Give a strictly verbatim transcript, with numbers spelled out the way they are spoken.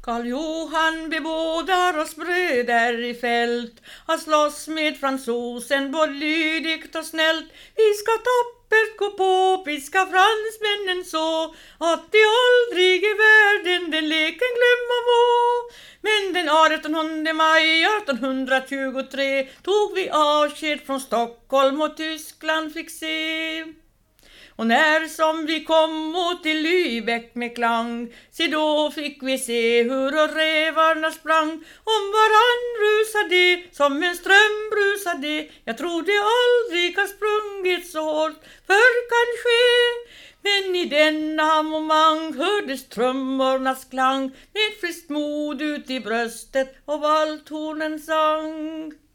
Karl Johan bebådar oss bröder i fält att slåss med fransosen både lydigt och snällt. Vi ska tappert gå på, piska fransmännen så att de aldrig i världen den leken glömma må. Men den artonde maj artonhundratjugotre tog vi avsked från Stockholm och Tyskland fick se. Och när som vi kom mot till Lübeck med klang, se då fick vi se hur rävarna sprang. Om varann rusade som en ström brusade. Jag trodde aldrig har sprungit så hårt för kanske. Men i denna moment hördes trummornas klang med friskt mod ut i bröstet och valthornen sang.